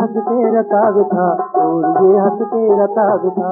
हंस के रता दिखा, और ये हंस के रता दिखा।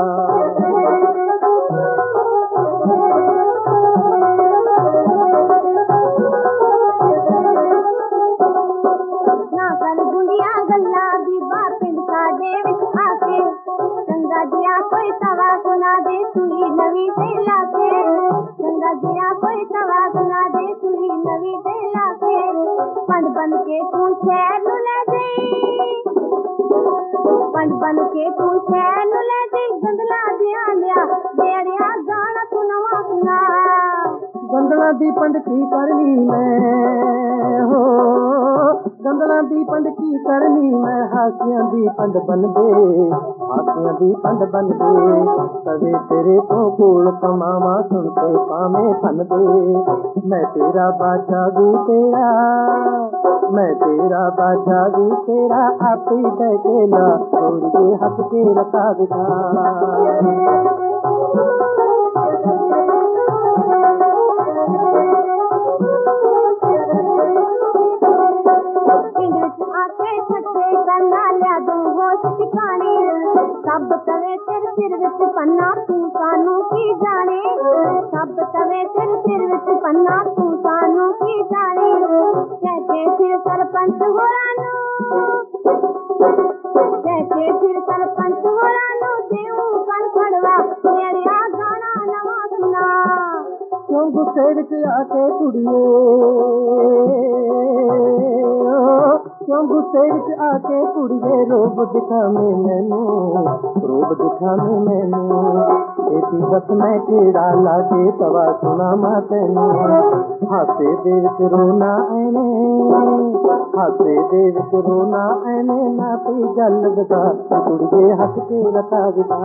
ना कर गुंडिया गल्ला दी बापिन साडे विच आके, चंगा जिया कोई तवा सुना दे सुई नवी ते लाके, चंगा जिया कोई तवा सुना दे सुई नवी ते लाके। पंड बन के तू शहर नु ले गई, पंड बन के तू शहर नु ले गई, गंदला दिया लिया बेड़िया गाना तू नवा सुना। गंदला दी पंड की करनी मैं हो, गंदला दी पंड की करनी मैं, हासियां दी पंड बन दे, हासियां दी पंड बन दे। तवे तेरे तो कोल कमावा सुनते पावे फन दे, मैं तेरा बादशाह भी तेरा, मैं तेरा बादशाह भी तेरा, आप ही बैठेला और ये हंस के रता दिखा। सब तवे तेरे सिर विच पन्ना तू सानू की जाने, सब तवे तेरे सिर विच पन्ना तू सानू की जाने। कैसे फिर सरपंच होरानू, कैसे फिर सरपंच होरानू देऊ कन फड़वा, मेरा गाना नवा सुना। क्यों गुस्से विच आके कुड़िए, क्यों गुस्से विच आके कुड़िए, रोब दिखावे मैनू, रोब दिखावे मैनू। एती बस मैं केड़ा लाके तवा सुनावा तैनू, हासे दे विच रोना ऐने, हासे दे विच रोना ऐने, ना कोई गल बता कुड़िए हंस के रता दिखा।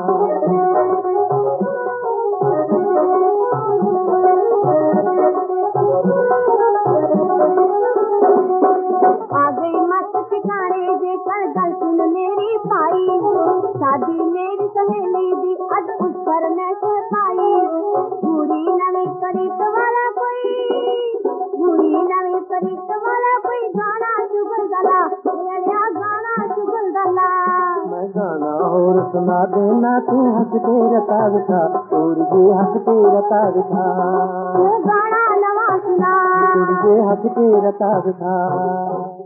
गल सुन मेरी भाई, शादी मेरी सहेली दी अज उस पर मैं पाई। बूढ़ी नवी करीत वाला कोई, बूढ़ी नवी करीत वाला कोई, गाना चुगल दला मेरा गाना चुगल दला। मैं गाना और सुना देना तू हंस के रता दिखा, और ये हंस के रता दिखा। गाना नवा सुना, ये हंस के रता दिखा।